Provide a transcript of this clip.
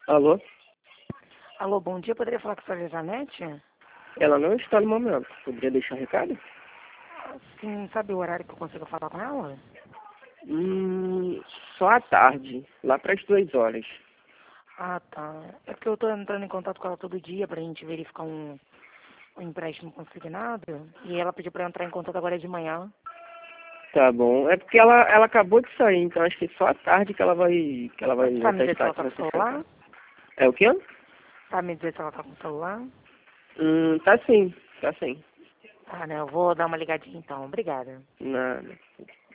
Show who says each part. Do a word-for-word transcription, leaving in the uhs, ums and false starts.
Speaker 1: Alô?
Speaker 2: Alô, bom dia. Poderia falar com a senhora Janete?
Speaker 1: Ela não está no momento. Poderia deixar um recado?
Speaker 2: Sim, sabe o horário que eu consigo falar com ela?
Speaker 1: Hum, só à tarde, lá para as duas horas.
Speaker 2: Ah, tá. É porque eu tô entrando em contato com ela todo dia pra gente verificar um, um empréstimo consignado. E ela pediu pra eu entrar em contato agora de manhã.
Speaker 1: Tá bom. É porque ela, ela acabou de sair, então acho que só à tarde que ela vai que ela vai
Speaker 2: Sabe me dizer se
Speaker 1: atestar
Speaker 2: ela
Speaker 1: que
Speaker 2: tá com
Speaker 1: você
Speaker 2: o
Speaker 1: sentar.
Speaker 2: celular?
Speaker 1: É o quê?
Speaker 2: Sabe me dizer se ela tá com o celular?
Speaker 1: Hum, tá sim, tá sim.
Speaker 2: Ah, né? Eu vou dar uma ligadinha então. Obrigada.
Speaker 1: Nada.